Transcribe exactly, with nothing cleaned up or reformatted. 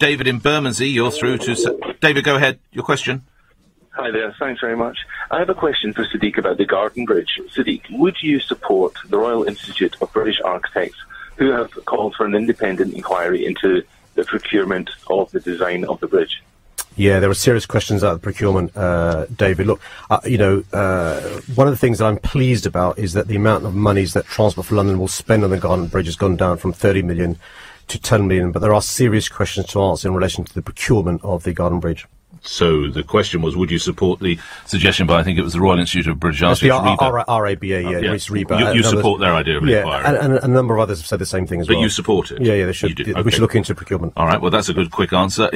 David in Bermondsey. You're through to... S- David, go ahead. Your question. Hi there. Thanks very much. I have a question for Sadiq about the Garden Bridge. Sadiq, would you support the Royal Institute of British Architects, who have called for an independent inquiry into the procurement of the design of the bridge? Yeah, there were serious questions about the procurement, uh, David. Look, uh, you know, uh, one of the things that I'm pleased about is that the amount of monies that Transport for London will spend on the Garden Bridge has gone down from thirty million to ten million, but there are serious questions to answer in relation to the procurement of the Garden Bridge. So the question was, would you support the suggestion by, I think it was the Royal Institute of British Architects, R- R- R A B A, yeah, uh, yeah. Reece Reba. You, you support their idea of an yeah, inquiry. and, and a number of others have said the same thing as but well. But you support it? Yeah, yeah, they should. You do. We Okay. should look into procurement. All right, well, that's a good, quick answer.